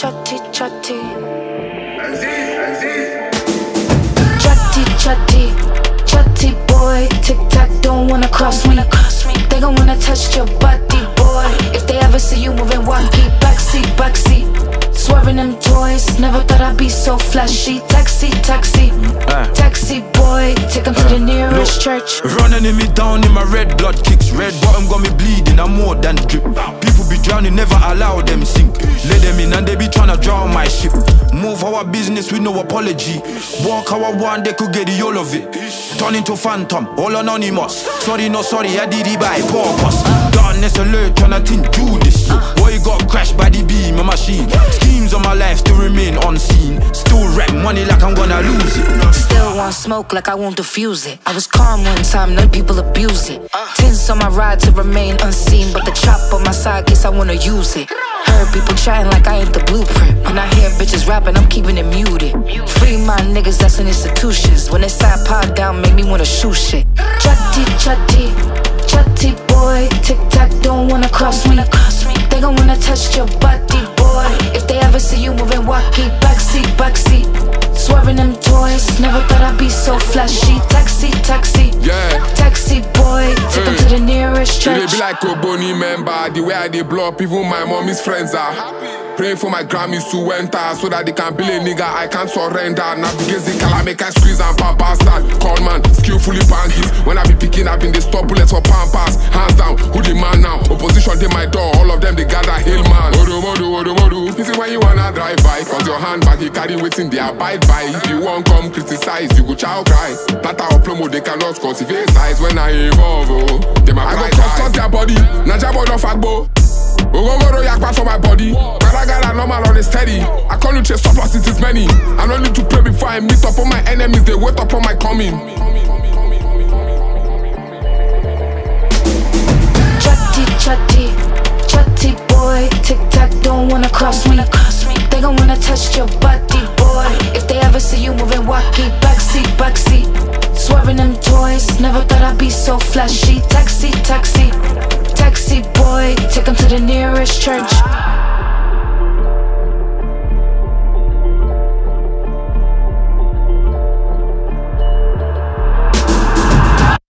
chatty, chatty. Chatty, chatty, chatty boy. Tic-tac don't wanna cross me. They gon' wanna touch your body, boy. If they ever see you moving wacky, backseat, backseat. Swerving them toys, never thought I'd be so flashy. Taxi, taxi, taxi boy, take him to the nearest church. Running me down in my red blood kicks. Red bottom got me bleeding, I'm more than drip. People be drowning, never allow them sink. Let them in and they be tryna drown my ship. Move our business with no apology. Walk how I want, they could get the all of it. Turn into phantom, all anonymous. Sorry, no sorry, I did it by purpose. Darkness alert, tryna think do this. Boy got crashed by the beam, a machine. Schemes on my life to remain unseen. Still rap money like I'm gonna lose it. Still want smoke like I won't diffuse it. I was calm one time, none people abuse it. Tints on my ride to remain unseen, but the chop on my side, guess I wanna use it. Heard people chatting like I ain't the blueprint. When I hear bitches rapping, I'm keeping it muted. Free my niggas that's in institutions. When they side pod down, make me wanna shoot shit. Chatty, chatty, chatty boy. Tic-tac don't wanna cross me. They gon' wanna touch your body, boy. If they ever see you moving wacky, backseat, backseat. Swerving them toys, never thought I'd be so flashy. Taxi, taxi, taxi boy, take him to the nearest church. They be like a Bonnie member, the way I dey blow up, even my mommy's friends are praying for my Grammys to enter, so that they can be a nigga, I can't surrender. Navigate the color, make I squeeze and papa stand. Call man, skillfully banging. When I be picking up in the stop bullets for pampas. Hands down, who the man now? Opposition dey my door, all of them they gather hail man. Modu. This is when you wanna drive by, cause your handbag you carry waiting they abide by. If you won't come criticize, you go chow cry. That our promo they cannot cultivate size. When I evolve, they my I go cross their body, Najabo no fagbo. Ogogoro yakpa for my body. Garagara normal on the steady. I call you chase surplus, it is many. I don't need to pray before I meet up on my enemies. They wait up on my coming. Chatty, chatty, chatty boy. Tic-tac don't wanna cross me. They gon' wanna touch your body, boy. If they ever see you moving wacky, backseat, backseat. Swerving them toys, never thought I'd be so flashy. Taxi, taxi, taxi boy, take him to the nearest church.